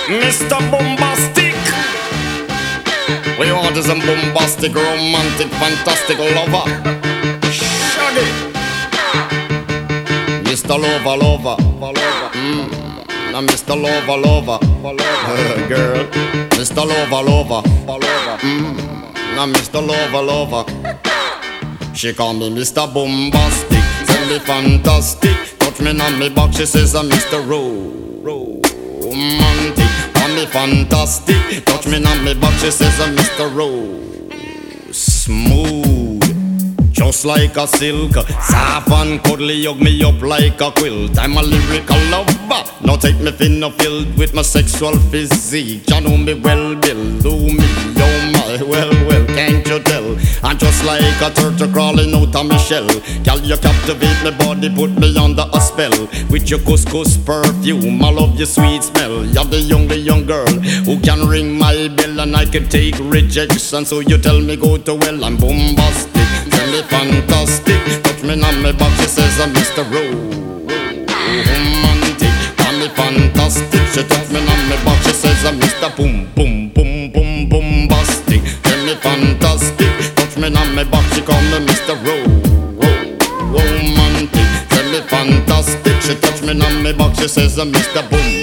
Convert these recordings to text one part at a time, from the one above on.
Mr. Bombastic. We want is a bombastic, romantic, fantastic lover. Shaggy. Mr. Lover, lover. Now Mr. Lover, lover. Girl. Mr. Lover, lover. Now Mr. Lover, lover. She call me Mr. Bombastic. Tell me fantastic. Touch me on me back, she says I'm Mr. Romantic. Call me fantastic. Touch me on me back, she says I'm Mr. Smooth, just like a silk. Soft and cuddly, hug me up like a quilt. I'm a lyrical lover. Now take me thin or filled with my sexual physique. You know me well, Bill. Do me, oh my, well, can't you tell? I'm just like a turtle crawling out of my shell. Girl, you captivate my body, put me under a spell. With your couscous perfume, I love your sweet smell. You're the young girl who can ring my bell, and I can take rejection. So you tell me go to well, I'm bombastic. Tell me fantastic. Touch me on my back, she says I'm Mr. Romantic. Tell me fantastic. She touch me on my back, she says I'm Mr. Bombastic. Tell me fantastic. Touch me on my back, she call me Mr. Romantic. Tell me fantastic. She touch me on my back, she says I'm Mr.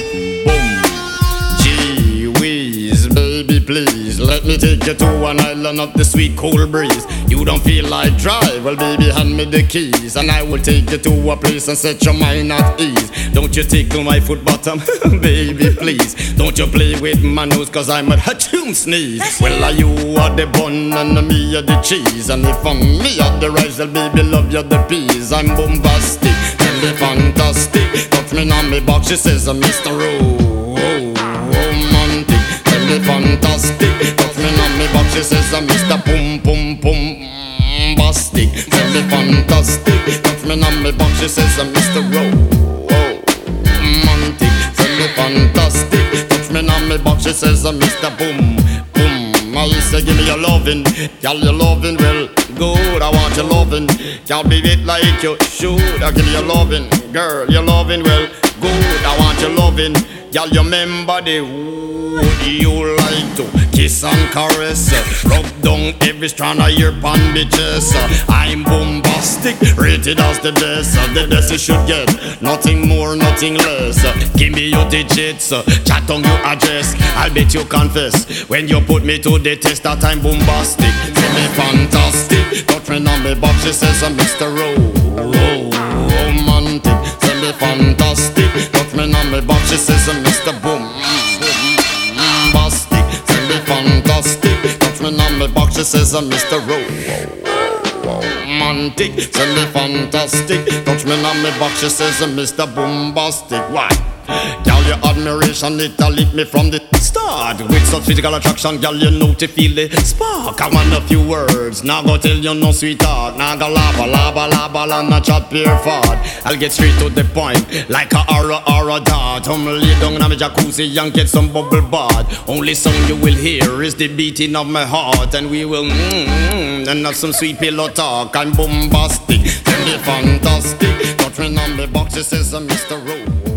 Gee whiz, baby please, let me take you to an island of the sweet cool breeze. You don't feel like drive, well baby hand me the keys, and I will take you to a place and set your mind at ease. Don't you tickle my foot bottom, baby please. Don't you play with my nose, cause I'm a hatchoon sneeze. Well are you are the bun and me are the cheese, and if I'm me are the rice, well baby love you the peas. I'm bombastic, tell me fantastic. Touch me on me box, she says I'm Mr. Romantic. Tell me fantastic. Touch me on me box, she says I'm Mr. Bombastic. Tell me fantastic. Touch me on me box, she says I'm Mr. Romantic. Tell me fantastic. Touch me on me box, she says I'm Mr. Boom. I say give me your lovin', girl, your lovin' well good. I want your lovin', can't be it like you should. I give me your lovin', girl, your lovin' well good. I want your lovin', girl, you remember the would you like to kiss and caress, rub down every strand of your pan bitches. I'm bombastic, rated as the best you should get, nothing more, nothing less. Give me your digits, chat on your address, I'll bet you confess when you put me to the test that I'm bombastic. Tell me fantastic, touch me on me box, she says I'm Mr. Romantic. Tell me fantastic, touch me on me box, she says I'm Mr. Bombastic. Tell me fantastic, touch me on me box, she says I'm Mr. Romantic. Tell me fantastic, touch me on me box, she says I'm Mr. Bombastic. Why? Girl, your admiration, it'll lit me from the start. With such physical attraction, girl, you know to feel the spark. I want a few words, now go tell you no sweetheart. Now go lava, not chat pure fart. I'll get straight to the point, like a aura dart. Lay down in my jacuzzi and get some bubble bath. Only sound you will hear is the beating of my heart, and we will and have some sweet pillow talk. I'm bombastic, tell me fantastic. Touch me on the box, she says I'm Mr. Rowe.